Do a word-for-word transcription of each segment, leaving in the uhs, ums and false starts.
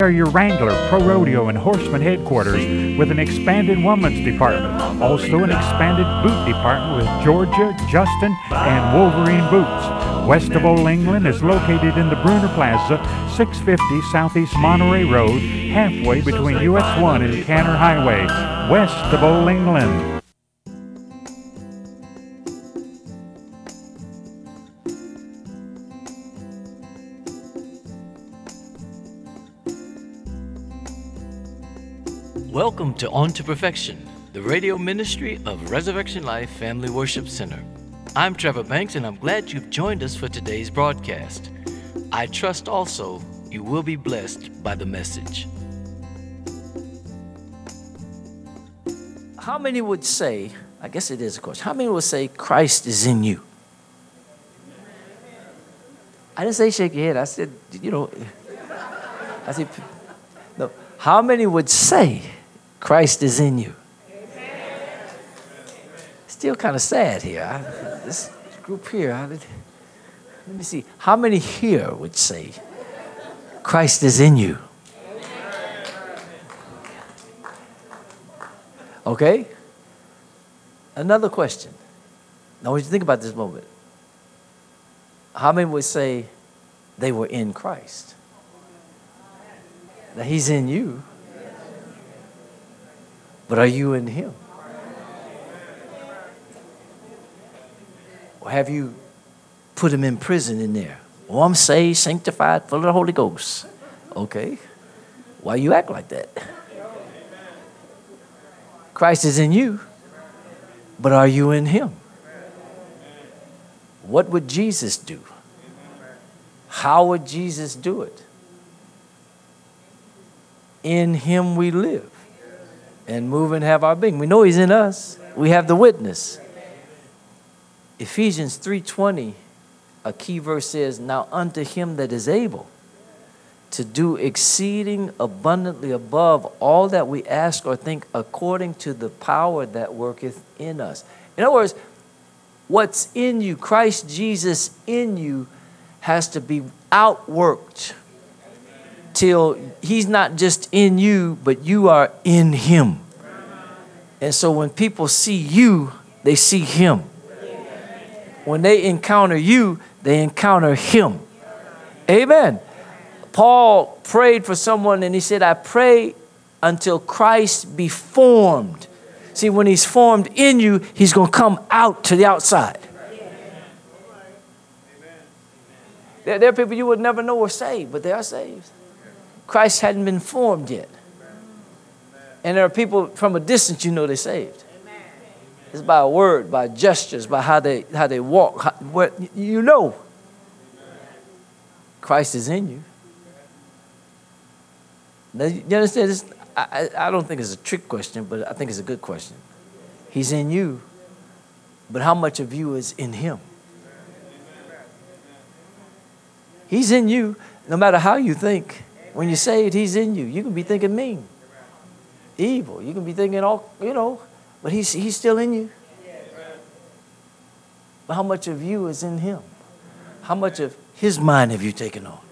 are your Wrangler, Pro Rodeo, and Horseman headquarters with an expanded women's department. Also an expanded boot department with Georgia, Justin, and Wolverine boots. West of Old England is located in the Bruner Plaza, six fifty Southeast Monterey Road, halfway between U S one and Canner Highway, west of Old England. Welcome to On to Perfection, the radio ministry of Resurrection Life Family Worship Center. I'm Trevor Banks, and I'm glad you've joined us for today's broadcast. I trust also you will be blessed by the message. How many would say, I guess it is a question, how many would say Christ is in you? I didn't say shake your head. I said, you know, I said, no. How many would say Christ is in you? Still kind of sad here. I, this group here, I, let me see. How many here would say Christ is in you? Okay? Another question. Now, when you think about this moment, how many would say they were in Christ? Now, he's in you, but are you in him? Or have you put him in prison in there? Oh, I'm saved, sanctified, full of the Holy Ghost. Okay. Why you act like that? Christ is in you, but are you in him? What would Jesus do? How would Jesus do it? In him we live and move and have our being. We know he's in us. We have the witness. Ephesians three twenty, a key verse says, now unto him that is able to do exceeding abundantly above all that we ask or think, according to the power that worketh in us. In other words, what's in you, Christ Jesus in you, has to be outworked till he's not just in you, but you are in him. And so when people see you, they see him. When they encounter you, they encounter him. Amen. Paul prayed for someone and he said, I pray until Christ be formed. See, when he's formed in you, he's going to come out to the outside. There, there are people you would never know are saved, but they are saved. Christ hadn't been formed yet. And there are people from a distance you know they're saved. It's by a word, by gestures, by how they how they walk. How, what you know. Christ is in you. Now, you understand this? I, I don't think it's a trick question, but I think it's a good question. He's in you, but how much of you is in him? He's in you, no matter how you think. When you say it, he's in you. You can be thinking mean, evil. You can be thinking all, you know, but he's he's still in you. But how much of you is in him? How much of his mind have you taken on?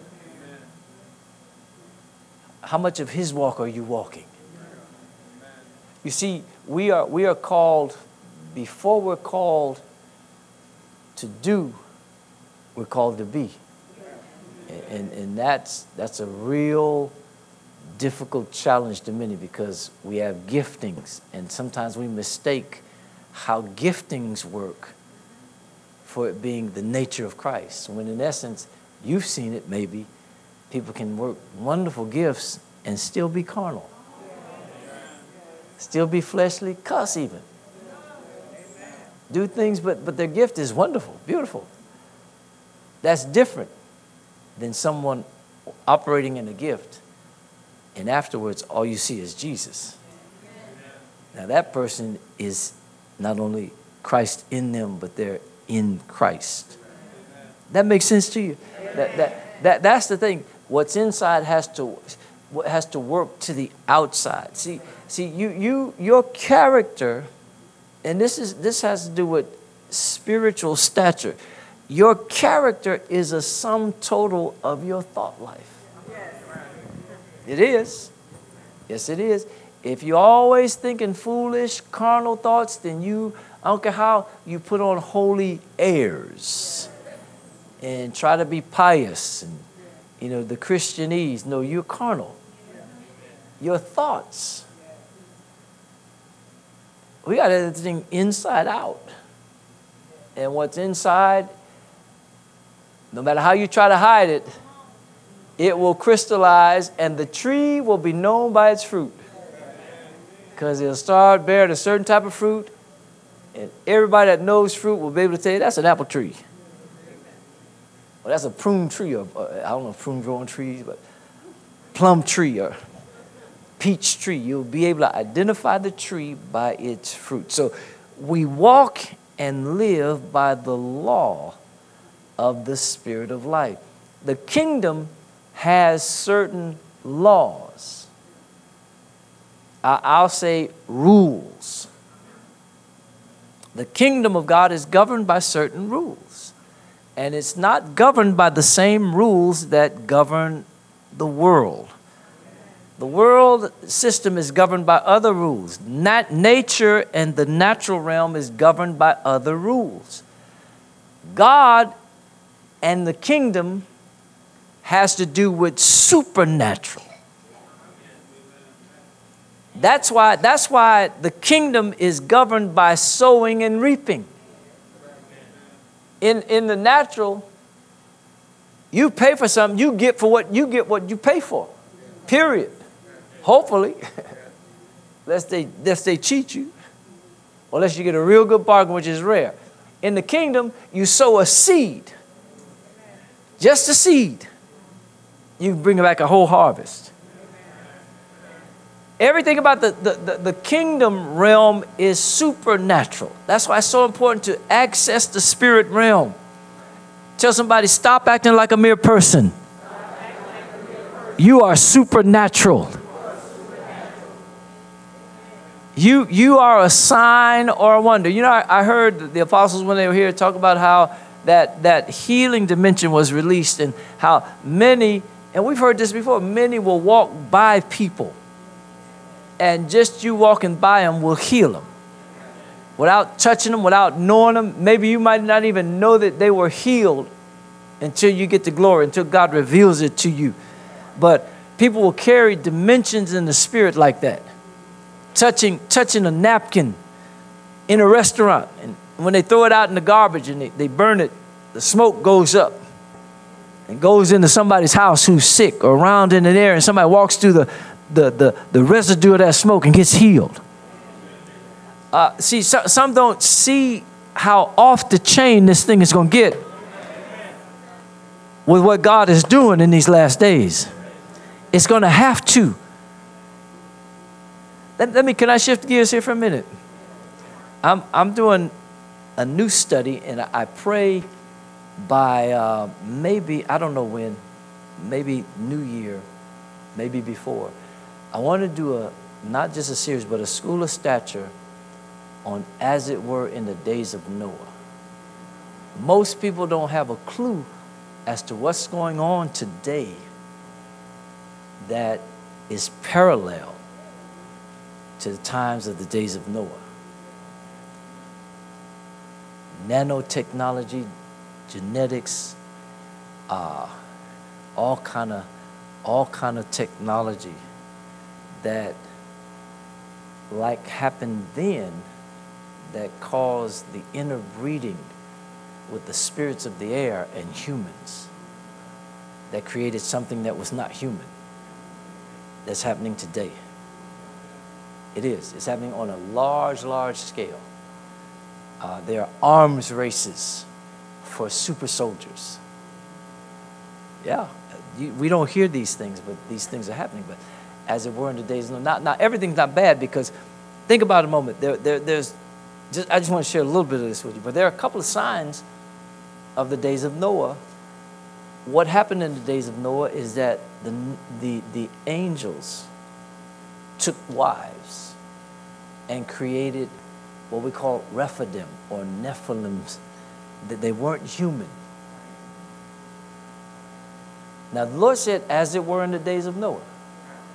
How much of his walk are you walking? You see, we are we are called, before we're called to do, we're called to be. And, and that's that's a real difficult challenge to many, because we have giftings, and sometimes we mistake how giftings work for it being the nature of Christ. When in essence, you've seen it maybe, people can work wonderful gifts and still be carnal, still be fleshly, cuss even, do things, but, but their gift is wonderful, beautiful. That's different than someone operating in a gift, and afterwards all you see is Jesus. Now that person is not only Christ in them, but they're in Christ. That makes sense to you? That that that that's the thing. What's inside has to has to work to the outside. See, see, you you your character, and this is this has to do with spiritual stature. Your character is a sum total of your thought life. It is. Yes, it is. If you're always thinking foolish, carnal thoughts, then you, I don't care how you put on holy airs and try to be pious and, you know, the Christianese. No, you're carnal. Your thoughts. We got everything inside out. And what's inside, no matter how you try to hide it, it will crystallize and the tree will be known by its fruit. Because it'll start bearing a certain type of fruit, and everybody that knows fruit will be able to tell you that's an apple tree. Well, that's a prune tree, or, or I don't know if prune growing trees, but plum tree or peach tree. You'll be able to identify the tree by its fruit. So we walk and live by the law of the Spirit of life. The kingdom has certain laws. I'll say rules. The kingdom of God is governed by certain rules. And it's not governed by the same rules that govern the world. The world system is governed by other rules. Nat- nature and the natural realm is governed by other rules. God and the kingdom has to do with supernatural. That's why, that's why the kingdom is governed by sowing and reaping. In, in the natural, you pay for something, you get for what you get what you pay for. Period. Hopefully. Lest they, lest they cheat you. Unless you get a real good bargain, which is rare. In the kingdom, you sow a seed. Just a seed. You bring back a whole harvest. Everything about the, the, the, the kingdom realm is supernatural. That's why it's so important to access the spirit realm. Tell somebody, stop acting like a mere person. You are supernatural. You, you are a sign or a wonder. You know, I, I heard the apostles when they were here talk about how that, that healing dimension was released and how many, and we've heard this before, many will walk by people. And just you walking by them will heal them. Without touching them, without knowing them. Maybe you might not even know that they were healed until you get to glory, until God reveals it to you. But people will carry dimensions in the spirit like that. Touching, touching a napkin in a restaurant. And when they throw it out in the garbage and they, they burn it, the smoke goes up. And goes into somebody's house who's sick or around in the air, and somebody walks through the The, the, the residue of that smoke and gets healed. Uh, see, so, some don't see how off the chain this thing is going to get with what God is doing in these last days. It's going to have to. Let, let me, can I shift gears here for a minute? I'm, I'm doing a new study, and I, I pray by uh, maybe, I don't know when, maybe New Year, maybe before. I want to do a, not just a series, but a school of stature on as it were in the days of Noah. Most people don't have a clue as to what's going on today that is parallel to the times of the days of Noah. Nanotechnology, genetics, uh, all kind of, all kind of technology that like happened then that caused the interbreeding with the spirits of the air and humans that created something that was not human that's happening today. It is. It's happening on a large, large scale. Uh, there are arms races for super soldiers. Yeah, you, we don't hear these things, but these things are happening. But as it were in the days, not, not everything's not bad, because think about it a moment. There, there, there's, just, I just want to share a little bit of this with you, but there are a couple of signs of the days of Noah. What happened in the days of Noah is that the, the, the angels took wives and created what we call Rephidim or Nephilims, that they weren't human. Now the Lord said, as it were in the days of Noah.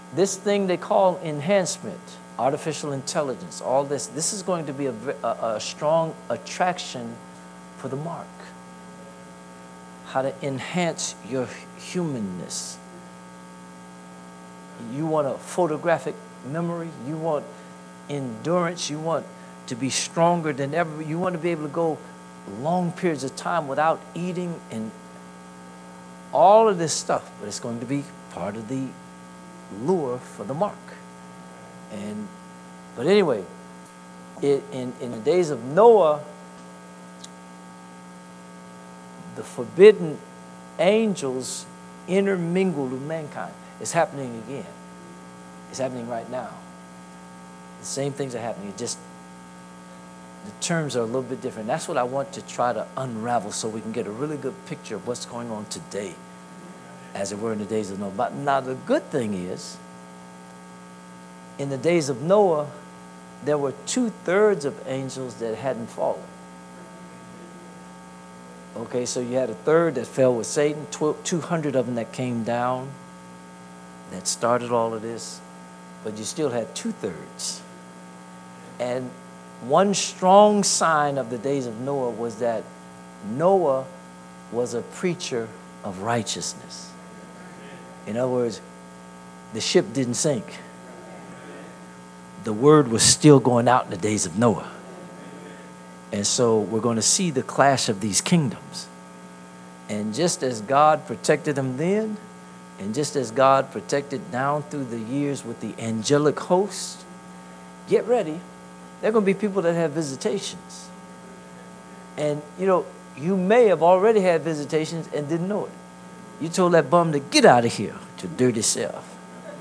this thing they call enhancement, artificial intelligence, all this, this is going to be a, a, a strong attraction for the mark. How to enhance your humanness. You want a photographic memory, you want endurance, you want to be stronger than ever, you want to be able to go long periods of time without eating and all of this stuff, but it's going to be part of the lure for the mark. And but anyway, it, in, in the days of Noah, the forbidden angels intermingled with mankind. It's happening again. It's happening right now. The same things are happening. It just, the terms are a little bit different. That's what I want to try to unravel so we can get a really good picture of what's going on today, as it were in the days of Noah. But now the good thing is, in the days of Noah, there were two-thirds of angels that hadn't fallen. Okay, so you had a third that fell with Satan, two hundred of them that came down, that started all of this, but you still had two-thirds. And one strong sign of the days of Noah was that Noah was a preacher of righteousness. In other words, the ship didn't sink. The word was still going out in the days of Noah. And so we're going to see the clash of these kingdoms. And just as God protected them then, and just as God protected down through the years with the angelic host, get ready. There are going to be people that have visitations. And, you know, you may have already had visitations and didn't know it. You told that bum to get out of here, to dirty self.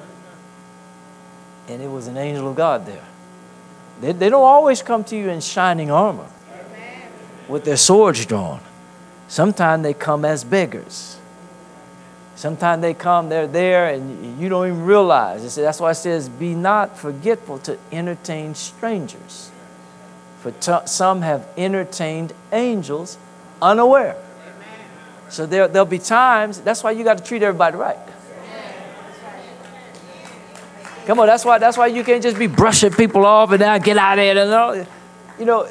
And it was an angel of God there. They, they don't always come to you in shining armor with their swords drawn. Sometimes they come as beggars. Sometimes they come, they're there, and you don't even realize. That's why it says, be not forgetful to entertain strangers. For t- some have entertained angels unaware. So there, there'll be times, that's why you got to treat everybody right. Come on, that's why that's why you can't just be brushing people off and now get out of there. And all. You know,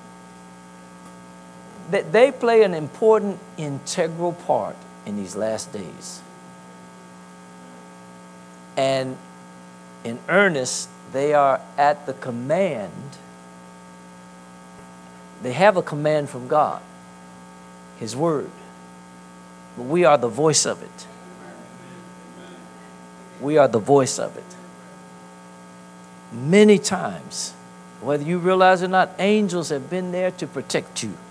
they, they play an important, integral part in these last days. And in earnest, they are at the command. They have a command from God, His word. But we are the voice of it. We are the voice of it. Many times, whether you realize it or not, angels have been there to protect you.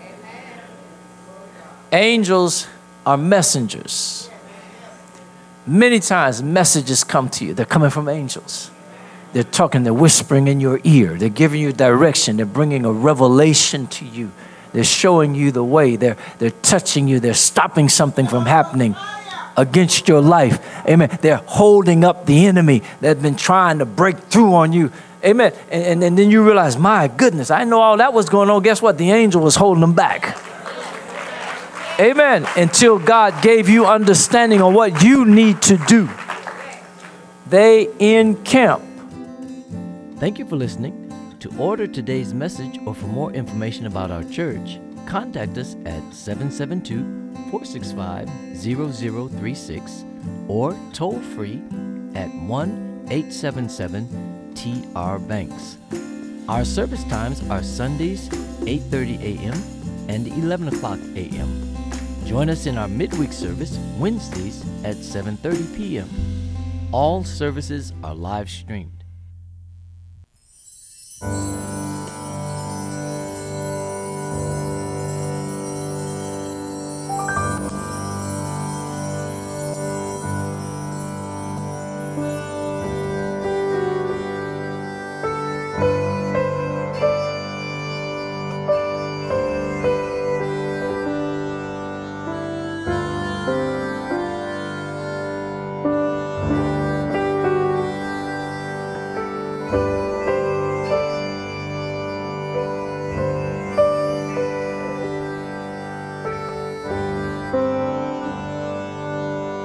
Angels are messengers. Many times messages come to you. They're coming from angels. They're talking, they're whispering in your ear. They're giving you direction. They're bringing a revelation to you. They're showing you the way. They're, they're touching you. They're stopping something from happening against your life. Amen. They're holding up the enemy that's been trying to break through on you. Amen. And, and, and then you realize, my goodness, I know all that was going on. Guess what? The angel was holding them back. Amen. Until God gave you understanding on what you need to do. They encamp. Thank you for listening. To order today's message or for more information about our church, contact us at seven seven two, four six five, zero zero three six or toll free at one eight seven seven T R Banks. Our service times are Sundays eight thirty a.m. and eleven o'clock a.m. Join us in our midweek service Wednesdays at seven thirty p.m. All services are live streamed.